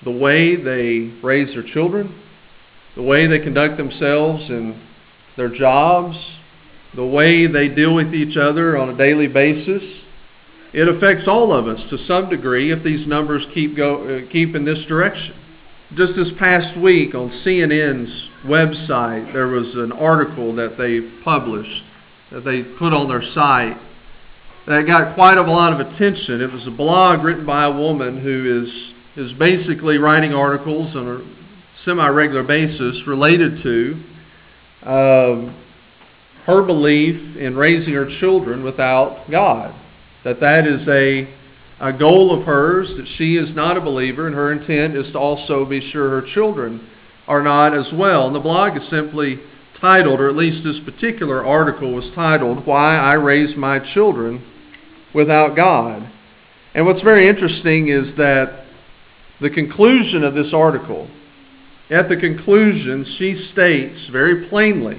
the way they raise their children, the way they conduct themselves in their jobs, the way they deal with each other on a daily basis. It affects all of us to some degree if these numbers keep in this direction. Just this past week on CNN's website, there was an article that they published, that they put on their site, that got quite a lot of attention. It was a blog written by a woman who is basically writing articles on a semi-regular basis related to her belief in raising her children without God. That is a goal of hers, that she is not a believer, and her intent is to also be sure her children are not as well. And the blog is simply titled, or at least this particular article was titled, "Why I Raise My Children Without God." And what's very interesting is that the conclusion of this article, at the conclusion, she states very plainly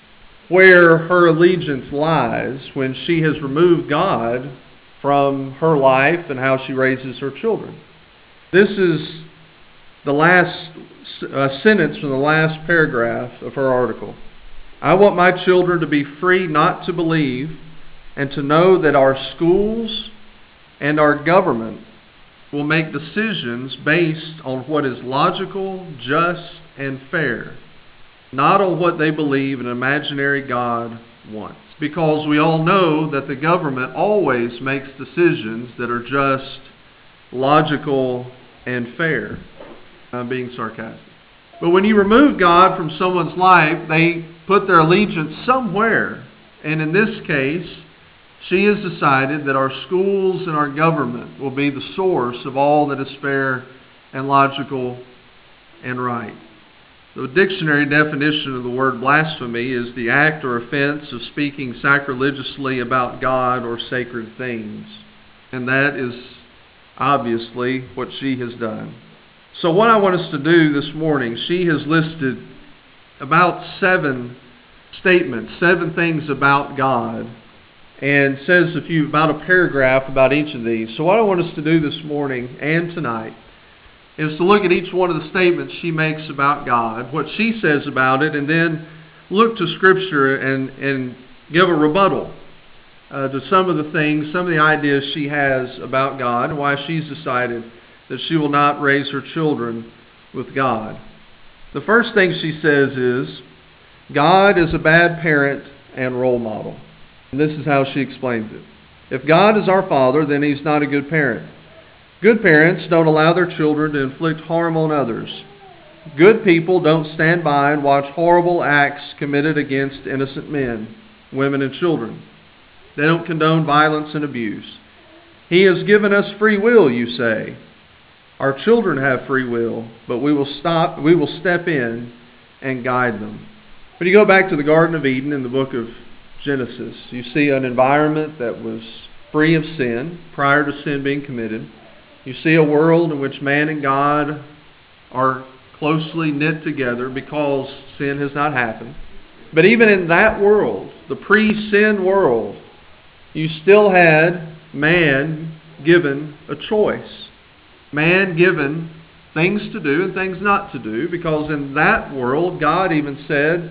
where her allegiance lies when she has removed God from her life and how she raises her children. This is the last sentence from the last paragraph of her article. "I want my children to be free not to believe and to know that our schools and our government will make decisions based on what is logical, just, and fair, not on what they believe an imaginary God wants." Because we all know that the government always makes decisions that are just, logical, and fair. I'm being sarcastic. But when you remove God from someone's life, they put their allegiance somewhere. And in this case, she has decided that our schools and our government will be the source of all that is fair and logical and right. The dictionary definition of the word blasphemy is the act or offense of speaking sacrilegiously about God or sacred things. And that is obviously what she has done. So what I want us to do this morning, she has listed about 7 statements, 7 things about God, and says about a paragraph about each of these. So what I want us to do this morning and tonight is to look at each one of the statements she makes about God, what she says about it, and then look to Scripture and give a rebuttal to some of the things, some of the ideas she has about God, and why she's decided that she will not raise her children with God. The first thing she says is, God is a bad parent and role model. And this is how she explains it. If God is our Father, then He's not a good parent. Good parents don't allow their children to inflict harm on others. Good people don't stand by and watch horrible acts committed against innocent men, women, and children. They don't condone violence and abuse. He has given us free will, you say. Our children have free will, but we will step in and guide them. When you go back to the Garden of Eden in the book of Genesis, you see an environment that was free of sin prior to sin being committed. You see a world in which man and God are closely knit together because sin has not happened. But even in that world, the pre-sin world, you still had man given a choice. Man given things to do and things not to do, because in that world, God even said,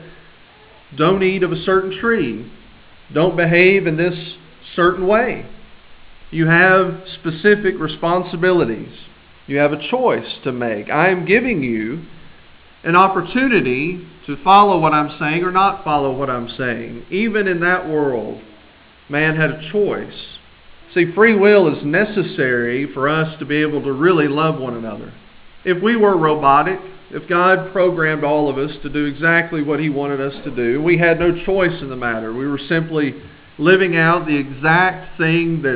don't eat of a certain tree. Don't behave in this certain way. You have specific responsibilities. You have a choice to make. I am giving you an opportunity to follow what I'm saying or not follow what I'm saying. Even in that world, man had a choice. See, free will is necessary for us to be able to really love one another. If we were robotic, if God programmed all of us to do exactly what He wanted us to do, we had no choice in the matter. We were simply living out the exact thing that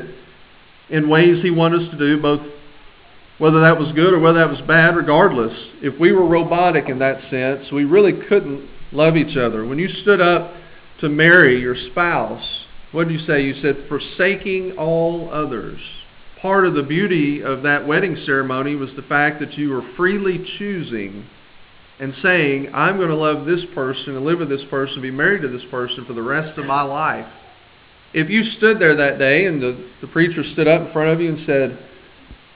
in ways He wanted us to do, both whether that was good or whether that was bad, regardless. If we were robotic in that sense, we really couldn't love each other. When you stood up to marry your spouse, what did you say? You said, forsaking all others. Part of the beauty of that wedding ceremony was the fact that you were freely choosing and saying, I'm going to love this person and live with this person, be married to this person for the rest of my life. If you stood there that day and the preacher stood up in front of you and said,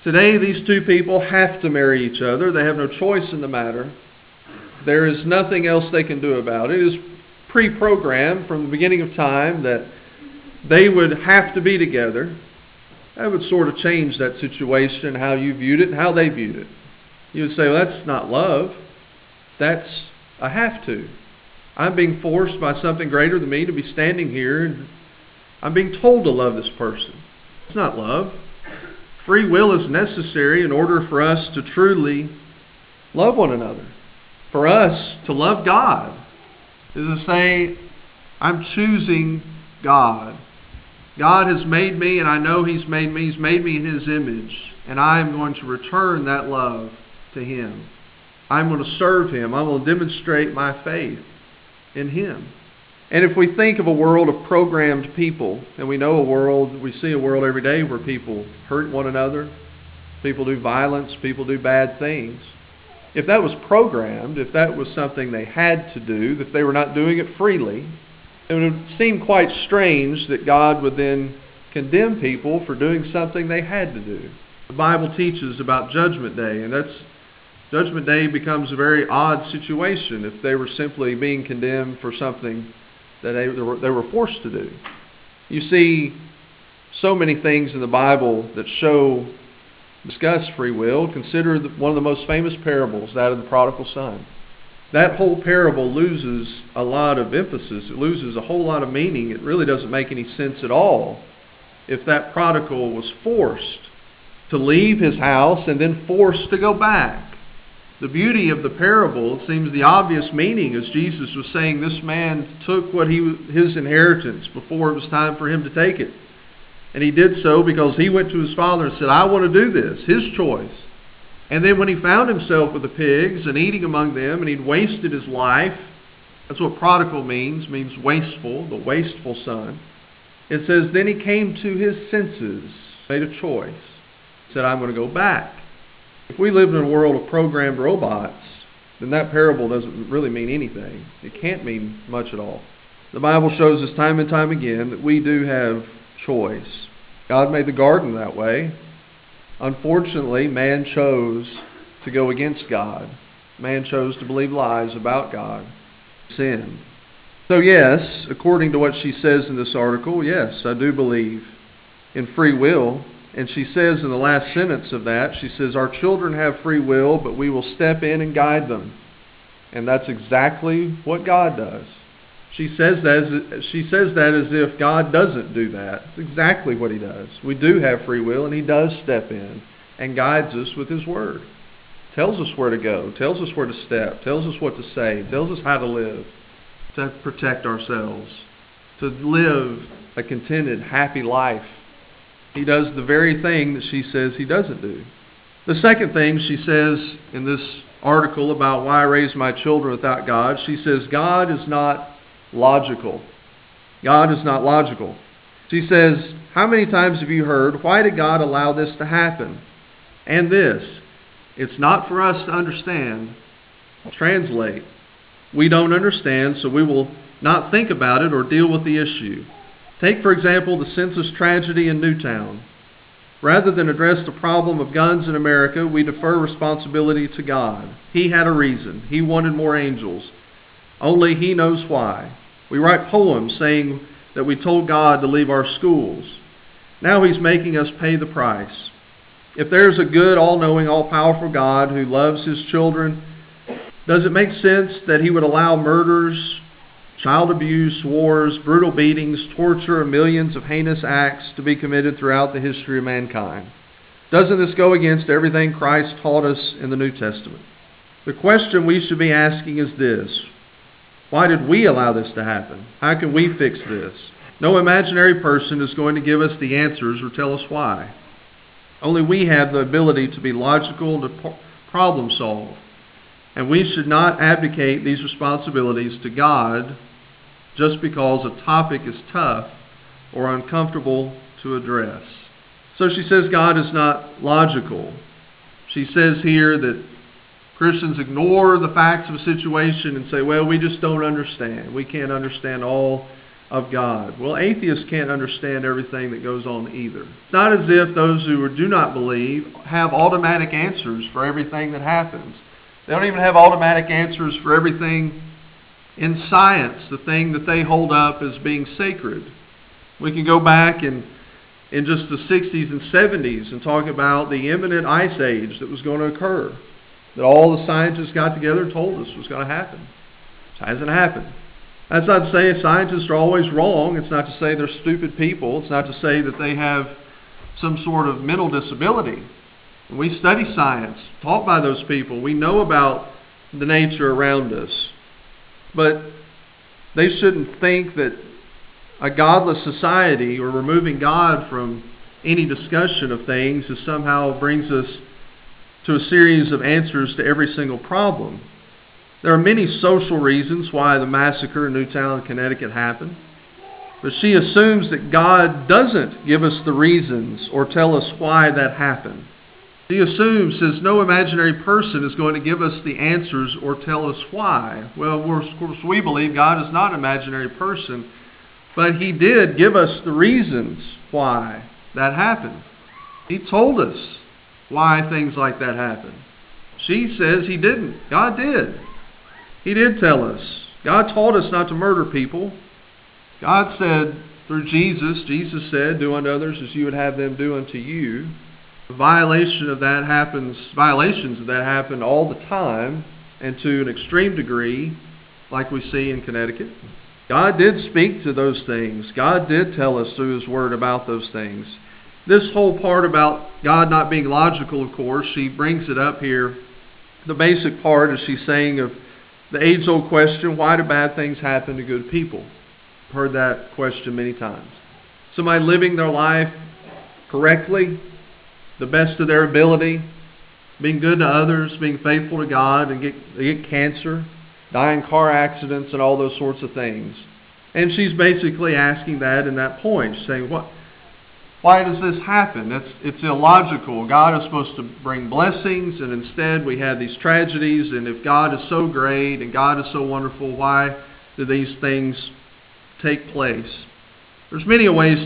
Today, these two people have to marry each other. They have no choice in the matter. There is nothing else they can do about it. It is pre-programmed from the beginning of time that they would have to be together. That would sort of change that situation, how you viewed it and how they viewed it. You would say, well, that's not love. That's a have to. I'm being forced by something greater than me to be standing here, and I'm being told to love this person. It's not love. Free will is necessary in order for us to truly love one another. For us to love God is to say, I'm choosing God. God has made me, and I know He's made me. He's made me in His image, and I am going to return that love to Him. I'm going to serve Him. I'm going to demonstrate my faith in Him. And if we think of a world of programmed people, and we see a world every day where people hurt one another, people do violence, people do bad things. If that was programmed, if that was something they had to do, if they were not doing it freely, it would seem quite strange that God would then condemn people for doing something they had to do. The Bible teaches about Judgment Day, and Judgment Day becomes a very odd situation if they were simply being condemned for something that they were forced to do. You see so many things in the Bible that discuss free will. Consider one of the most famous parables, that of the prodigal son. That whole parable loses a lot of emphasis. It loses a whole lot of meaning. It really doesn't make any sense at all if that prodigal was forced to leave his house and then forced to go back. The beauty of the parable, it seems the obvious meaning is Jesus was saying this man took his inheritance before it was time for him to take it. And he did so because he went to his father and said, I want to do this, his choice. And then when he found himself with the pigs and eating among them, and he'd wasted his life, that's what prodigal means wasteful, the wasteful son. It says, then he came to his senses, made a choice, said, I'm going to go back. If we lived in a world of programmed robots, then that parable doesn't really mean anything. It can't mean much at all. The Bible shows us time and time again that we do have choice. God made the garden that way. Unfortunately, man chose to go against God. Man chose to believe lies about God. Sin. So yes, according to what she says in this article, yes, I do believe in free will. And she says in the last sentence of that, she says, our children have free will, but we will step in and guide them. And that's exactly what God does. She says that as if God doesn't do that. It's exactly what He does. We do have free will, and He does step in and guides us with His Word. Tells us where to go, tells us where to step, tells us what to say, tells us how to live, to protect ourselves, to live a contented, happy life. He does the very thing that she says He doesn't do. The second thing she says in this article about why I raised my children without God, she says God is not logical. God is not logical. She says, how many times have you heard, why did God allow this to happen? And this, it's not for us to understand. Translate. We don't understand, so we will not think about it or deal with the issue. Take, for example, the census tragedy in Newtown. Rather than address the problem of guns in America, we defer responsibility to God. He had a reason. He wanted more angels. Only He knows why. We write poems saying that we told God to leave our schools. Now He's making us pay the price. If there's a good, all-knowing, all-powerful God who loves His children, does it make sense that He would allow murders, child abuse, wars, brutal beatings, torture, and millions of heinous acts to be committed throughout the history of mankind? Doesn't this go against everything Christ taught us in the New Testament? The question we should be asking is this: why did we allow this to happen? How can we fix this? No imaginary person is going to give us the answers or tell us why. Only we have the ability to be logical and to problem solve. And we should not abdicate these responsibilities to God just because a topic is tough or uncomfortable to address. So she says God is not logical. She says here that Christians ignore the facts of a situation and say, well, we just don't understand. We can't understand all of God. Well, atheists can't understand everything that goes on either. It's not as if those who do not believe have automatic answers for everything that happens. They don't even have automatic answers for everything in science, the thing that they hold up as being sacred. We can go back in just the 60s and 70s and talk about the imminent ice age that was going to occur, that all the scientists got together and told us was going to happen. It hasn't happened. That's not to say scientists are always wrong. It's not to say they're stupid people. It's not to say that they have some sort of mental disability. We study science, taught by those people. We know about the nature around us. But they shouldn't think that a godless society or removing God from any discussion of things is somehow brings us to a series of answers to every single problem. There are many social reasons why the massacre in Newtown, Connecticut happened. But she assumes that God doesn't give us the reasons or tell us why that happened. She assumes, says, no imaginary person is going to give us the answers or tell us why. Well, of course, we believe God is not an imaginary person, but He did give us the reasons why that happened. He told us why things like that happened. She says He didn't. God did. He did tell us. God taught us not to murder people. God said through Jesus said, do unto others as you would have them do unto you. Violations of that happen all the time and to an extreme degree, like we see in Connecticut. God did speak to those things. God did tell us through His Word about those things. This whole part about God not being logical, of course, she brings it up here. The basic part is she's saying of the age-old question, why do bad things happen to good people? I've heard that question many times. Somebody living their life correctly, the best of their ability, being good to others, being faithful to God, and they get cancer, die in car accidents, and all those sorts of things. And she's basically asking that in that point. She's saying, why does this happen? It's illogical. God is supposed to bring blessings, and instead we have these tragedies. And if God is so great and God is so wonderful, why do these things take place? There's many ways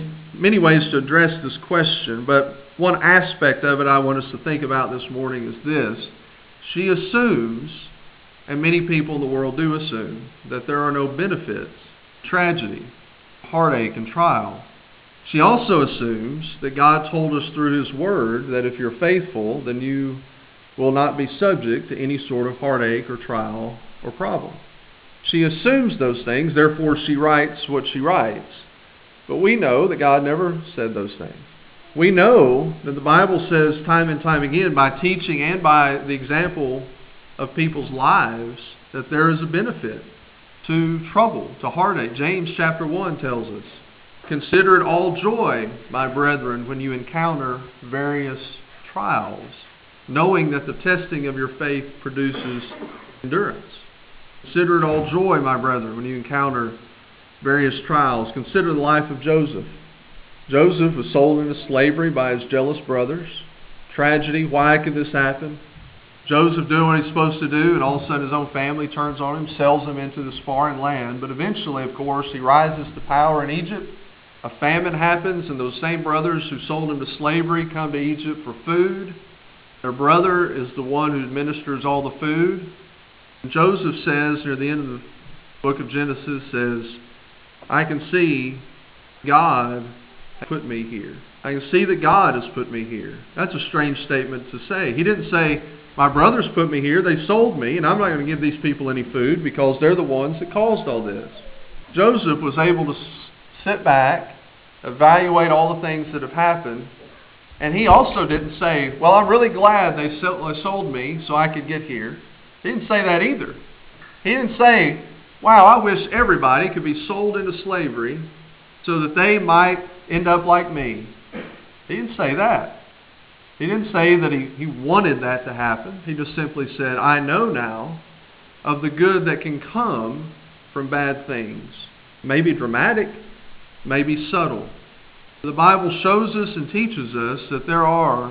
to address this question, but one aspect of it I want us to think about this morning is this. She assumes, and many people in the world do assume, that there are no benefits, tragedy, heartache, and trial. She also assumes that God told us through His Word that if you're faithful, then you will not be subject to any sort of heartache or trial or problem. She assumes those things, therefore she writes what she writes. But we know that God never said those things. We know that the Bible says time and time again, by teaching and by the example of people's lives, that there is a benefit to trouble, to heartache. James chapter 1 tells us, consider it all joy, my brethren, when you encounter various trials, knowing that the testing of your faith produces endurance. Consider it all joy, my brethren, when you encounter various trials. Consider the life of Joseph. Joseph was sold into slavery by his jealous brothers. Tragedy, why could this happen? Joseph doing what he's supposed to do, and all of a sudden his own family turns on him, sells him into this foreign land. But eventually, of course, he rises to power in Egypt. A famine happens, and those same brothers who sold him to slavery come to Egypt for food. Their brother is the one who administers all the food. And Joseph says, near the end of the book of Genesis, says, I can see God put me here. I can see that God has put me here. That's a strange statement to say. He didn't say, my brothers put me here, they sold me, and I'm not going to give these people any food because they're the ones that caused all this. Joseph was able to sit back, evaluate all the things that have happened, and he also didn't say, well, I'm really glad they sold me so I could get here. He didn't say that either. He didn't say, wow, I wish everybody could be sold into slavery so that they might end up like me. He didn't say that. He didn't say that he wanted that to happen. He just simply said, I know now of the good that can come from bad things. Maybe dramatic, maybe subtle. The Bible shows us and teaches us that there are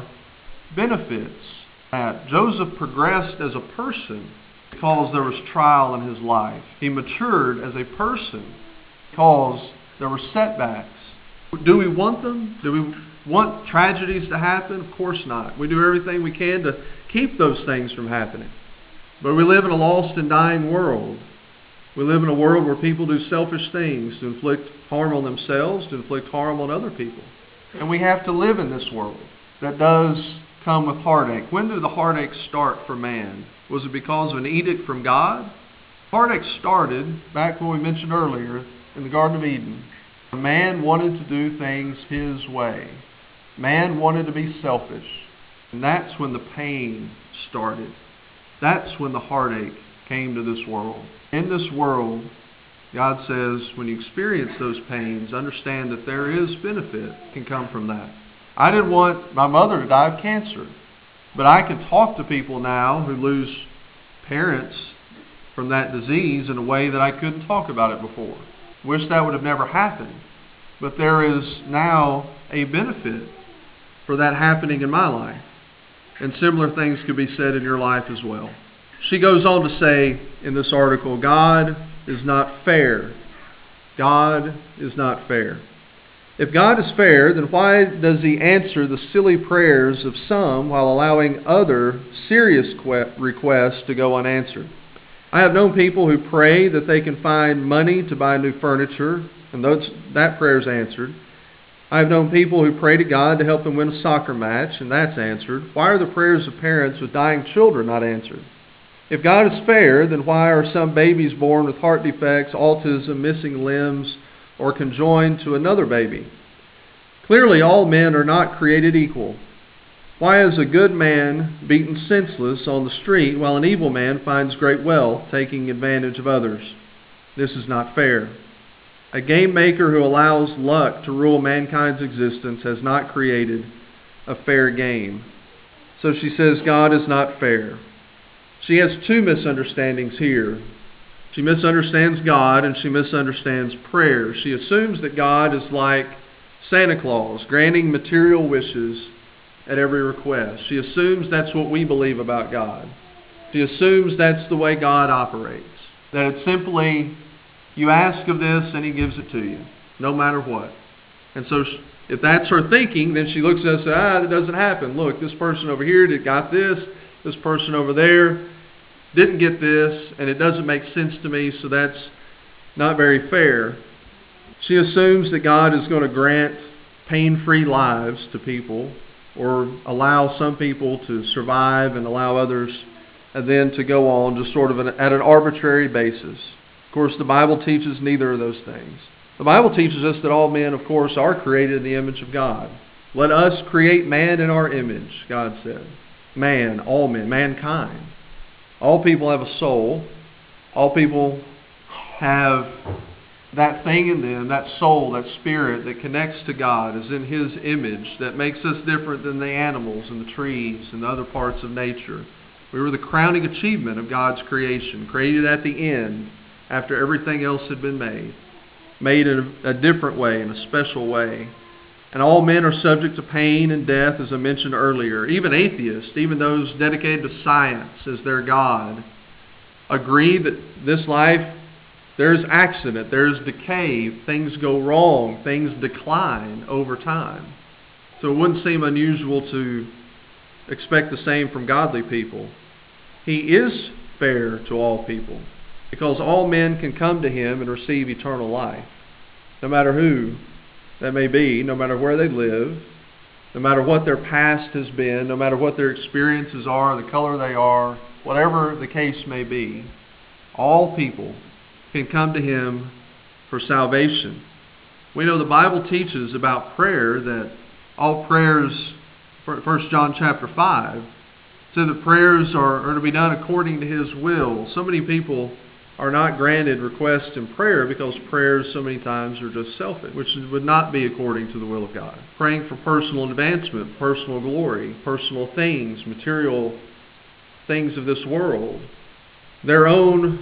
benefits. That Joseph progressed as a person because there was trial in his life. He matured as a person because There were setbacks. Do we want them? Do we want tragedies to happen? Of course not. We do everything we can to keep those things from happening. But we live in a lost and dying world. We live in a world where people do selfish things to inflict harm on themselves, to inflict harm on other people. And we have to live in this world that does come with heartache. When did the heartache start for man? Was it because of an edict from God? Heartache started back when we mentioned earlier in the Garden of Eden. Man wanted to do things his way. Man wanted to be selfish. And that's when the pain started. That's when the heartache came to this world. In this world, God says, when you experience those pains, understand that there is benefit can come from that. I didn't want my mother to die of cancer, but I can talk to people now who lose parents from that disease in a way that I couldn't talk about it before. Wish that would have never happened, but there is now a benefit for that happening in my life. And similar things could be said in your life as well. She goes on to say in this article, God is not fair. God is not fair. If God is fair, then why does he answer the silly prayers of some while allowing other serious requests to go unanswered? I have known people who pray that they can find money to buy new furniture, and that prayer is answered. I have known people who pray to God to help them win a soccer match, and that's answered. Why are the prayers of parents with dying children not answered? If God is fair, then why are some babies born with heart defects, autism, missing limbs, or conjoined to another baby? Clearly, all men are not created equal. Why is a good man beaten senseless on the street while an evil man finds great wealth, taking advantage of others? This is not fair. A game maker who allows luck to rule mankind's existence has not created a fair game. So she says God is not fair. She has two misunderstandings here. She misunderstands God and she misunderstands prayer. She assumes that God is like Santa Claus, granting material wishes at every request. She assumes that's what we believe about God. She assumes that's the way God operates. That it's simply, you ask of this and he gives it to you, no matter what. And so if that's her thinking, then she looks at us and says, that doesn't happen. Look, this person over here got this person over there didn't get this, and it doesn't make sense to me, so that's not very fair. She assumes that God is going to grant pain-free lives to people, or allow some people to survive and allow others and then to go on just sort of at an arbitrary basis. Of course, the Bible teaches neither of those things. The Bible teaches us that all men, of course, are created in the image of God. Let us create man in our image, God said. Man, all men, mankind. All people have a soul. All people have that thing in them, that soul, that spirit that connects to God, is in his image, that makes us different than the animals and the trees and the other parts of nature. We were the crowning achievement of God's creation, created at the end after everything else had been made in a different way, in a special way. And all men are subject to pain and death, as I mentioned earlier. Even atheists, even those dedicated to science as their God, agree that this life, there's accident, there's decay, things go wrong, things decline over time. So it wouldn't seem unusual to expect the same from godly people. He is fair to all people, because all men can come to him and receive eternal life, no matter who that may be, no matter where they live, no matter what their past has been, no matter what their experiences are, the color they are, whatever the case may be. All people can come to him for salvation. We know the Bible teaches about prayer, that all prayers, 1 John chapter 5, said that prayers are to be done according to his will. So many people are not granted requests in prayer because prayers so many times are just selfish, which would not be according to the will of God. Praying for personal advancement, personal glory, personal things, material things of this world. Their own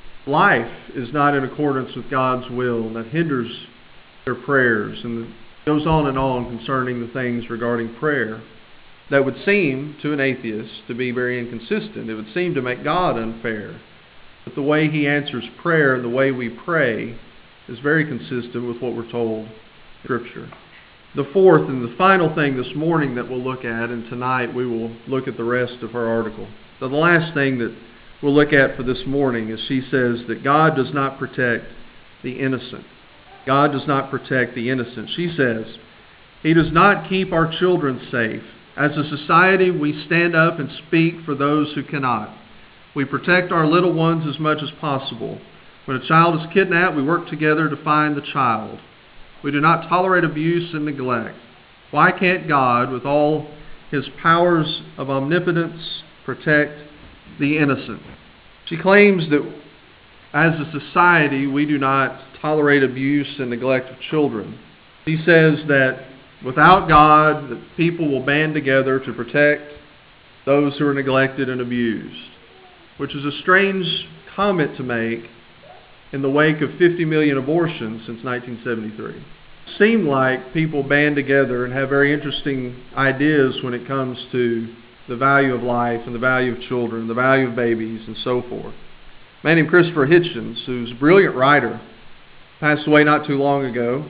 life is not in accordance with God's will, and that hinders their prayers. And it goes on and on concerning the things regarding prayer that would seem to an atheist to be very inconsistent. It would seem to make God unfair. But the way he answers prayer and the way we pray is very consistent with what we're told in Scripture. The fourth and the final thing this morning that we'll look at, and tonight we will look at the rest of her article. So the last thing that we'll look at for this morning is she says that God does not protect the innocent. God does not protect the innocent. She says, He does not keep our children safe. As a society, we stand up and speak for those who cannot. We protect our little ones as much as possible. When a child is kidnapped, we work together to find the child. We do not tolerate abuse and neglect. Why can't God, with all His powers of omnipotence, protect the innocent? She claims that as a society, we do not tolerate abuse and neglect of children. She says that without God, that people will band together to protect those who are neglected and abused, which is a strange comment to make in the wake of 50 million abortions since 1973. It seemed like people band together and have very interesting ideas when it comes to the value of life and the value of children, the value of babies, and so forth. A man named Christopher Hitchens, who's a brilliant writer, passed away not too long ago,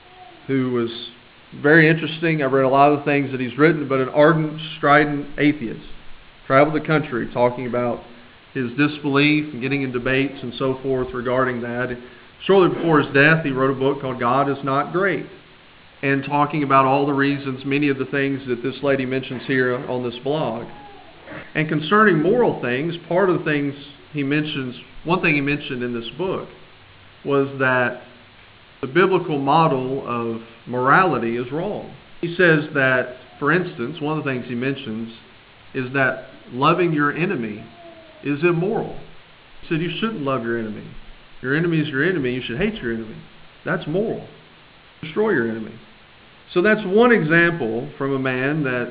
who was very interesting. I've read a lot of the things that he's written, but an ardent, strident atheist. Traveled the country talking about his disbelief and getting in debates and so forth regarding that. Shortly before his death, he wrote a book called God is Not Great, and talking about all the reasons, many of the things that this lady mentions here on this blog. And concerning moral things, part of the things he mentions, one thing he mentioned in this book was that the biblical model of morality is wrong. He says that, for instance, one of the things he mentions is that loving your enemy is immoral. He said you shouldn't love your enemy. Your enemy is your enemy. You should hate your enemy. That's moral. Destroy your enemy. So that's one example from a man that,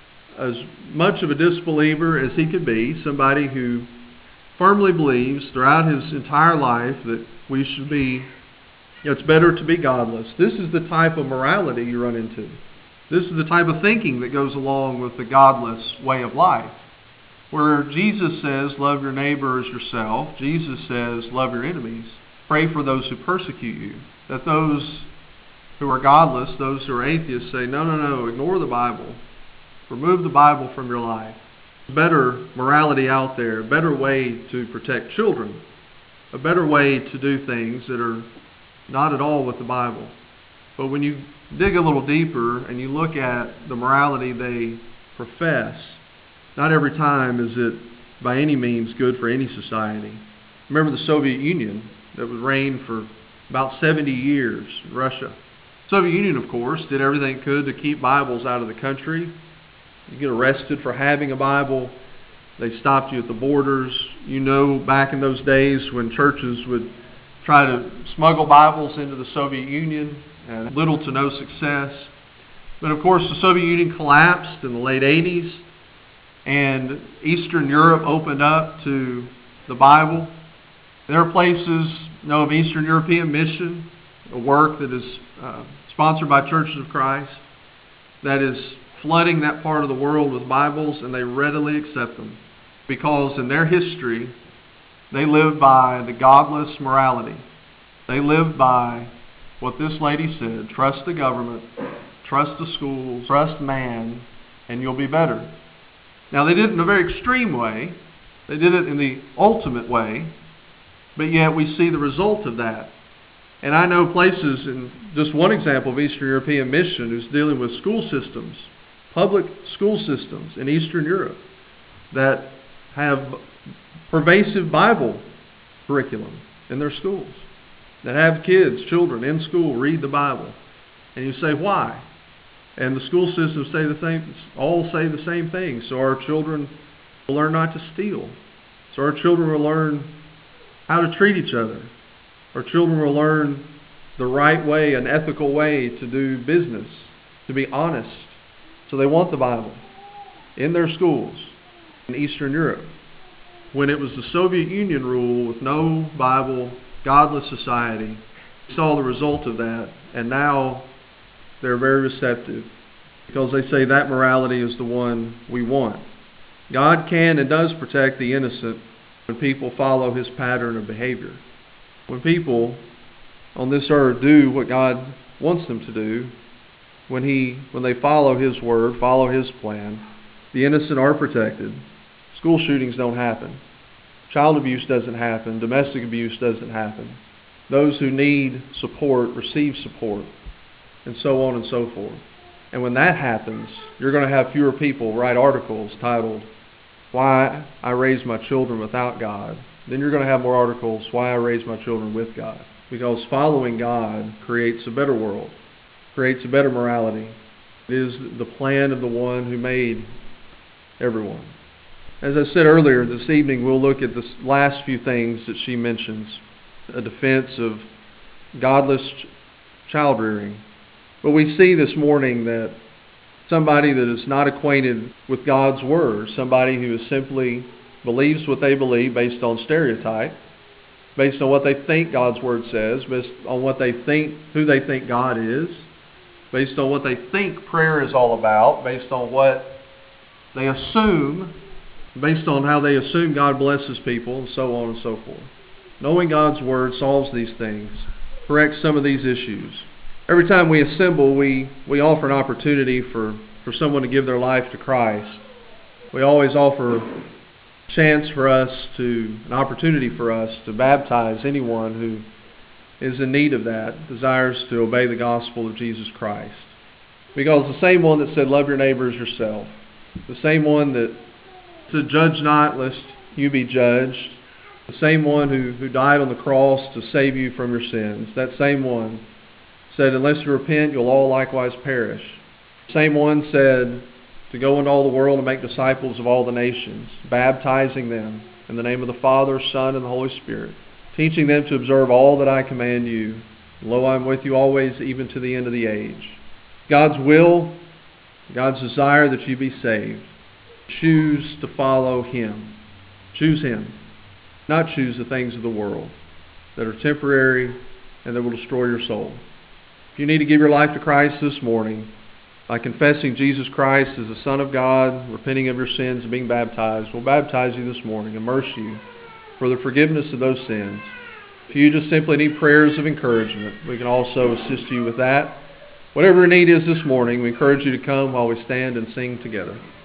as much of a disbeliever as he could be, somebody who firmly believes throughout his entire life that we should be, it's better to be godless. This is the type of morality you run into. This is the type of thinking that goes along with the godless way of life. Where Jesus says, love your neighbor as yourself. Jesus says, love your enemies. Pray for those who persecute you. That those who are godless, those who are atheists, say, no, ignore the Bible. Remove the Bible from your life. Better morality out there, a better way to protect children, a better way to do things that are not at all with the Bible. But when you dig a little deeper and you look at the morality they profess, not every time is it by any means good for any society. Remember the Soviet Union that would reign for about 70 years in Russia. The Soviet Union, of course, did everything it could to keep Bibles out of the country. You get arrested for having a Bible. They stopped you at the borders. You know, back in those days when churches would try to smuggle Bibles into the Soviet Union, had little to no success. But of course, the Soviet Union collapsed in the late 80s, and Eastern Europe opened up to the Bible. There are places, of Eastern European Mission, a work that is sponsored by Churches of Christ, that is flooding that part of the world with Bibles, and they readily accept them because in their history, they lived by the godless morality. They lived by what this lady said, trust the government, trust the schools, trust man, and you'll be better. Now, they did it in a very extreme way. They did it in the ultimate way, but yet we see the result of that. And I know places, in just one example of Eastern European Mission, who's dealing with school systems, public school systems in Eastern Europe that have pervasive Bible curriculum in their schools, that have children in school read the Bible. And you say, why? And the school systems all say the same thing. So our children will learn not to steal. So our children will learn how to treat each other. Our children will learn the right way, an ethical way to do business, to be honest. So they want the Bible in their schools in Eastern Europe. When it was the Soviet Union rule with no Bible, godless society, we saw the result of that. And now they're very receptive because they say that morality is the one we want. God can and does protect the innocent when people follow His pattern of behavior. When people on this earth do what God wants them to do when they follow His word, follow His plan. The innocent are protected. School shootings don't happen. Child abuse doesn't happen. Domestic abuse doesn't happen. Those who need support receive support, and so on and so forth. And when that happens, you're going to have fewer people write articles titled, "Why I Raised My Children Without God." Then you're going to have more articles, "Why I Raised My Children with God." Because following God creates a better world, creates a better morality. It is the plan of the one who made everyone. As I said earlier, this evening we'll look at the last few things that she mentions. A defense of godless child rearing. But we see this morning that somebody that is not acquainted with God's word, somebody who simply believes what they believe based on stereotype, based on what they think God's word says, based on what they think, who they think God is, based on what they think prayer is all about, based on what they assume, based on how they assume God blesses people, and so on and so forth. Knowing God's word solves these things, corrects some of these issues. Every time we assemble, we offer an opportunity for someone to give their life to Christ. We always offer an opportunity for us to baptize anyone who is in need of that, desires to obey the gospel of Jesus Christ. Because the same one that said, "Love your neighbor as yourself," the same one that said, "Judge not lest you be judged," the same one who died on the cross to save you from your sins, that same one said, "Unless you repent, you'll all likewise perish." The same one said to go into all the world and make disciples of all the nations, baptizing them in the name of the Father, Son, and the Holy Spirit, teaching them to observe all that I command you. Lo, I'm with you always, even to the end of the age. God's will, God's desire that you be saved. Choose to follow Him. Choose Him. Not choose the things of the world that are temporary and that will destroy your soul. If you need to give your life to Christ this morning, by confessing Jesus Christ as the Son of God, repenting of your sins and being baptized, we'll baptize you this morning, immerse you for the forgiveness of those sins. If you just simply need prayers of encouragement, we can also assist you with that. Whatever your need is this morning, we encourage you to come while we stand and sing together.